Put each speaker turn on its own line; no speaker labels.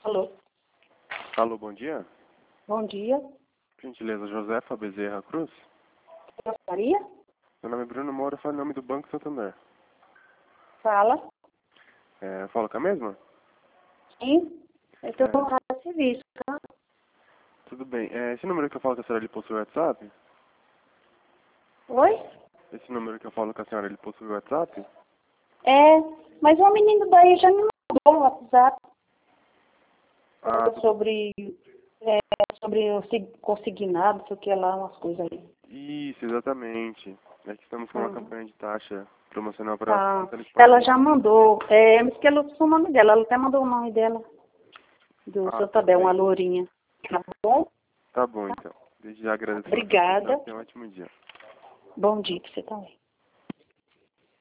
Alô?
Alô, bom dia.
Bom dia.
Por gentileza, Josefa Bezerra Cruz.
Gostaria?
Meu nome é Bruno Moura, falo em nome do Banco Santander.
Fala.
Fala com a mesma?
Sim. Eu estou no rádio de serviço, tá?
Tudo bem. Esse número que eu falo com a senhora, ele possui WhatsApp?
Oi?
Esse número que eu falo com a senhora, ele possui WhatsApp?
É, mas um menino daí já me mandou o WhatsApp sobre, sobre o consignado, sei o que lá, umas coisas aí.
Isso, exatamente. É que estamos com uma campanha de taxa promocional para
Ah,
antecipar.
ela já mandou. Me esqueci o nome dela. Ela até mandou o nome dela. Do Santander, uma lourinha. Tá bom?
Tá bom, então. Desde já agradeço.
Obrigada.
Tenha um ótimo dia.
Bom dia pra você também.